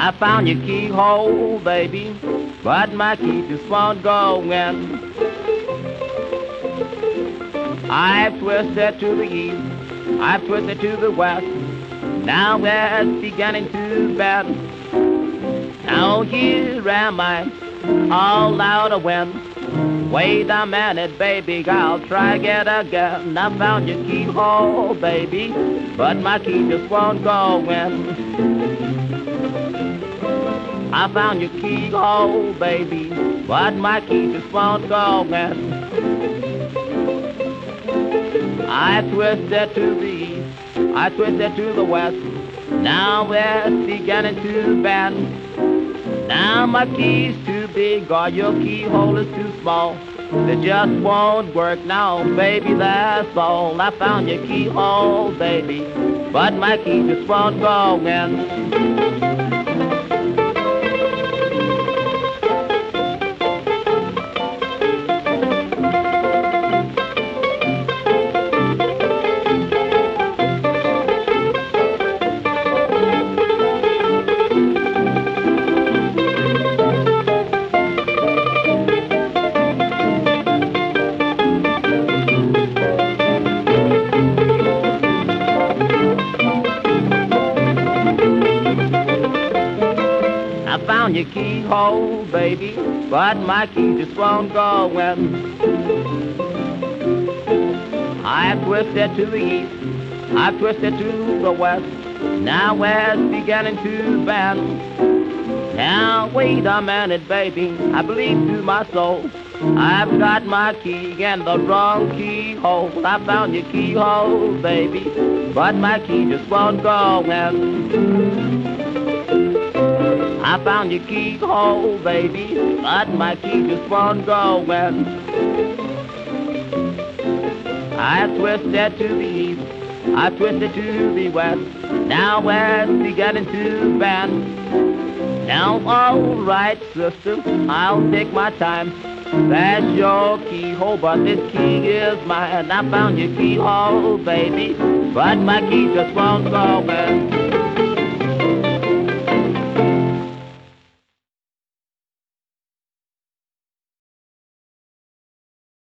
I found your keyhole, baby, but my key just won't go in. I've twisted to the east, I've twisted to the west. Now it's beginning to bend. Now here am I, all out of wind. Wait a minute, baby, I'll try again. I found your keyhole, baby, but my key just won't go in. I found your keyhole, baby, but my key just won't go in. I twisted to the east, I twisted to the west. Now it's beginning to bend. Now my key's too big, or your keyhole is too small. It just won't work now, baby, that's all. I found your keyhole, baby, but my key just won't go in. I found your keyhole, baby, but my key just won't go in. I've twisted to the east, I've twisted to the west. Now it's beginning to bend. Now wait a minute, baby, I believe to my soul I've got my key in the wrong keyhole. I found your keyhole, baby, but my key just won't go in. I found your keyhole, baby, but my key just won't go in. I twisted to the east, I twisted to the west. Now it's beginning to bend. Now all right, sister, I'll take my time. That's your keyhole, but this key is mine. I found your keyhole, baby, but my key just won't go in.